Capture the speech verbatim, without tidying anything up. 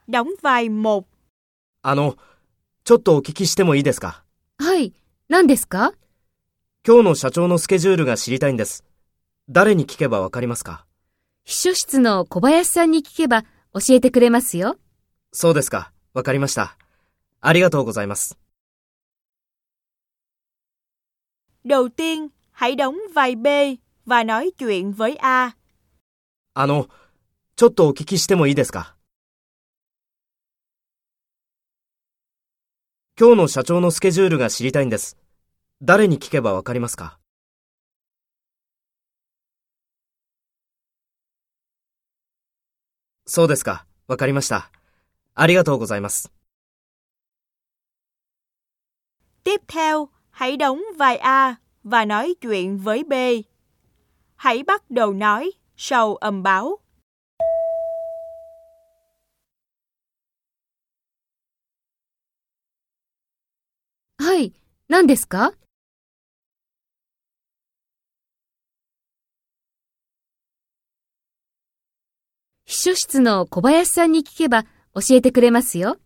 đóng vai một. あの、ちょっとお聞きしてもいいですか？ はい、何ですか？ 今日の社長のスケジュールが知りたいんです。誰に聞けばわかりますか？ 秘書室の小林さんに聞けば教えてくれますよ。 そうですか。わかりました。ありがとうございます。 Đầu tiên, hãy đóng vai B và nói chuyện với A. あの、ちょっとお聞きしてもいいですか？今日の社長のスケジュールが知りたいんです。誰に聞けばわかりますか？そうですか。わかりました。ありがとうございます。 Tiếp theo, hãy đóng vai A và nói chuyện với B. Hãy bắt đầu nói sau âm báo. はい、何ですか？秘書室の小林さんに聞けば教えてくれますよ。